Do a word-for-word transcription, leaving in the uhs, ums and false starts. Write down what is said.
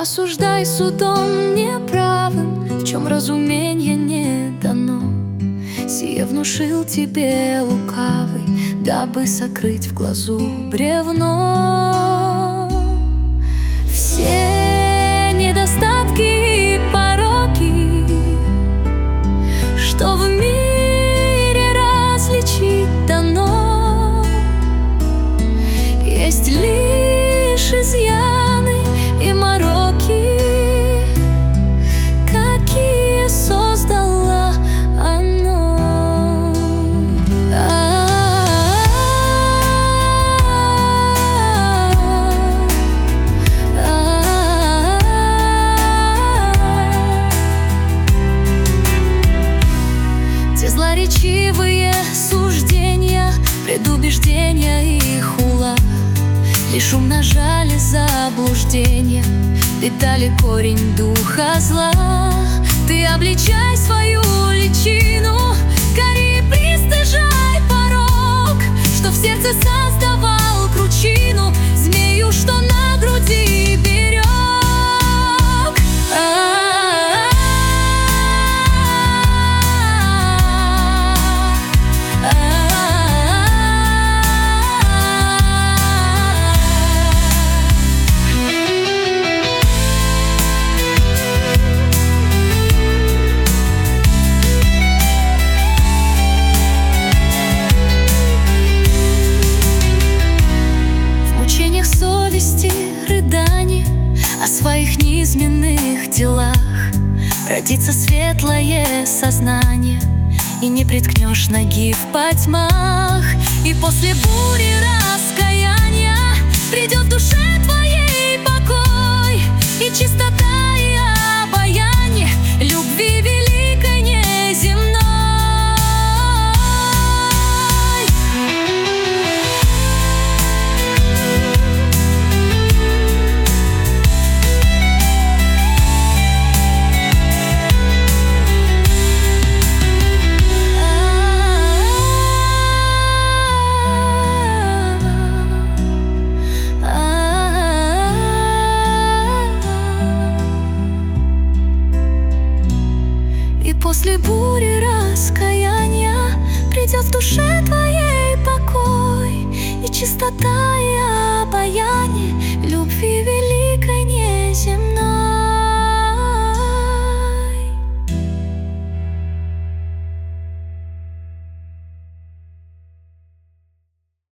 осуждай судом неправым, в чем разумение не дано. Сие внушил тебе лукавый, дабы сокрыть в глазу бревно. Все недостатки и пороки, что в мире различить дано, есть лишь изъяны и мороки, какие создало оно. Те злоречивые суждения, предубеждения и хула лишь умножали заблуждения, питали корень духа зла. Ты обличай свою личину, гори, пристыжай порок, что в сердце создавал кручину, змею, что на груди берег. Рыдание о своих низменных делах, родится светлое сознание, и не приткнешь ноги в потьмах. И после бури раскаяния придет в душе твоей покой, и чистота, и обаяние любви великой неземной. После бури раскаяния придет в душе твоей покой, и чистота, и